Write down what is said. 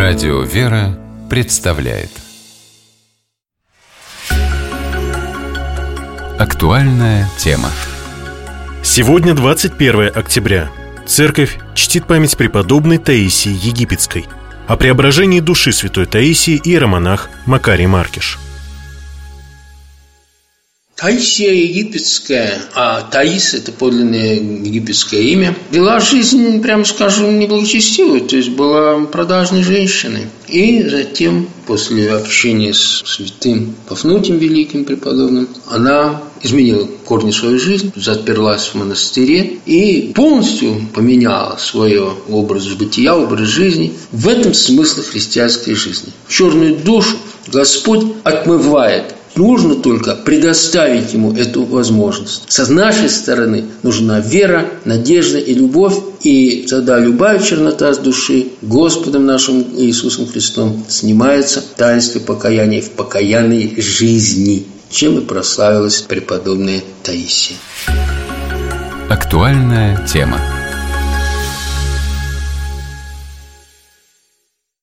Радио «Вера» представляет актуальная тема. Сегодня 21 октября. Церковь чтит память преподобной Таисии Египетской. О преображении души святой Таисии иеромонах Макарий Маркиш. Таисия Египетская, а Таис – это подлинное египетское имя, вела жизнь, прямо скажем, неблагочестивую, то есть была продажной женщиной. И затем, после общения с святым Пафнутием Великим преподобным, она изменила корни свою жизнь, заперлась в монастыре и полностью поменяла свой образ бытия, образ жизни. В этом смысл христианской жизни. Черную душу Господь отмывает. Нужно только предоставить ему эту возможность. С нашей стороны нужна вера, надежда и любовь. И тогда любая чернота с души Господом нашим Иисусом Христом снимается в таинстве покаяния, в покаянной жизни, чем и прославилась преподобная Таисия. Актуальная тема.